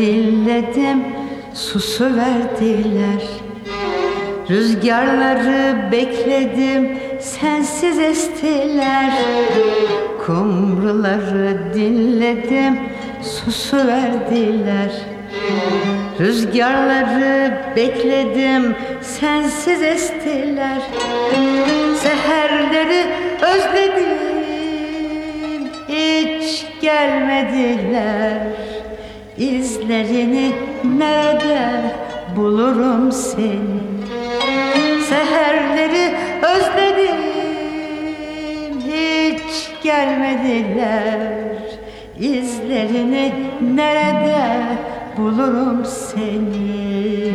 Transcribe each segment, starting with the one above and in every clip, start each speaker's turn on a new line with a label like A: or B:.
A: dinledim, susuverdiler. Rüzgarları bekledim, sensiz estiler. Kumruları dinledim, susuverdiler. Rüzgarları bekledim, sensiz estiler. Seherleri özledim, hiç gelmediler. İzlerini nerede bulurum seni? Seherleri özledim, hiç gelmediler. İzlerini nerede bulurum seni?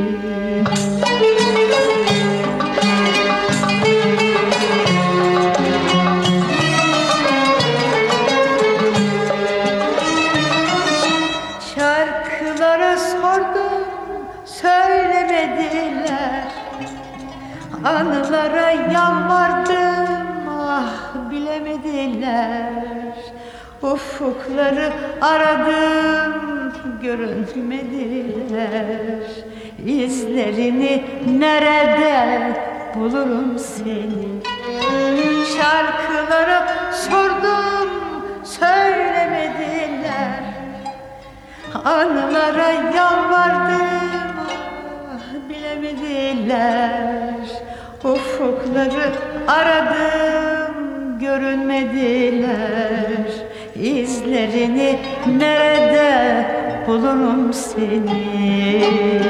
A: Şarkılara sordum, söylemediler. Anılara yalvardım, ah bilemediler. Ufukları aradım, görünmediler. İzlerini nerede bulurum seni? Şarkılara sordum, söylemediler. Anılara yalvardım, ah bilemediler. Ufukları aradım, görünmediler. İzlerini nerede bulurum seni?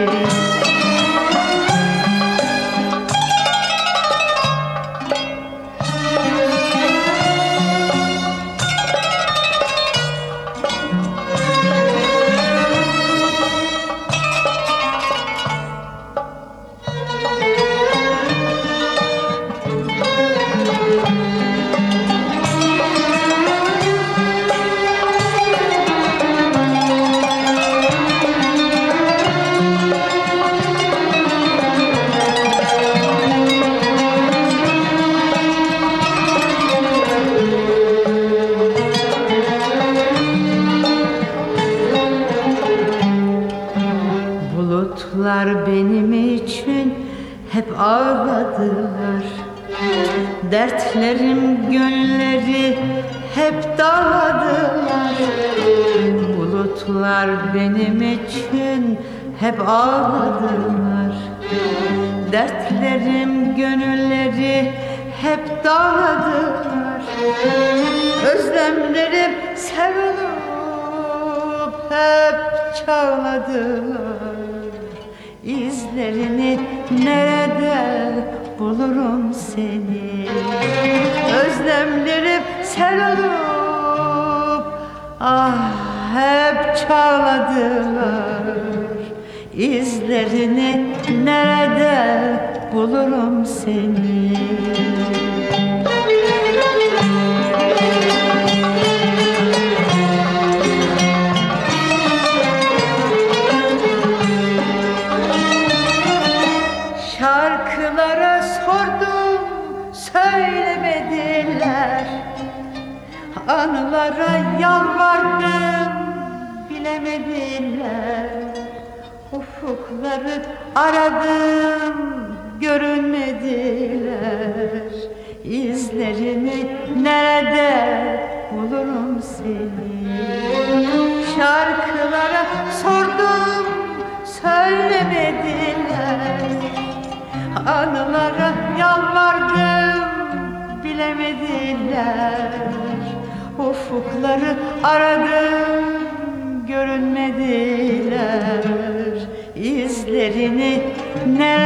A: Bulutlar benim için hep ağladılar. Dertlerim günleri hep dağladılar. Bulutlar benim için hep ağladılar. Dertlerim gönülleri hep dağladılar. Özlemlerim sarılıp hep çağladılar. İzlerini nerede bulurum seni? Özlemlerim sarılıp ah hep çağladılar. İzlerini nerede bulurum seni? Şarkılara sordum, söylemediler. Anılara yalvardım, bilemediler. Ufukları aradım, görünmediler. İzlerini nerede bulurum seni? Şarkılara sordum, söylemediler. Anılara yalvardım, bilemediler. Ufukları aradım, görünmediler. İzlerini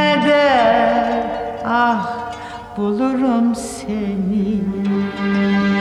A: nerede ah bulurum seni?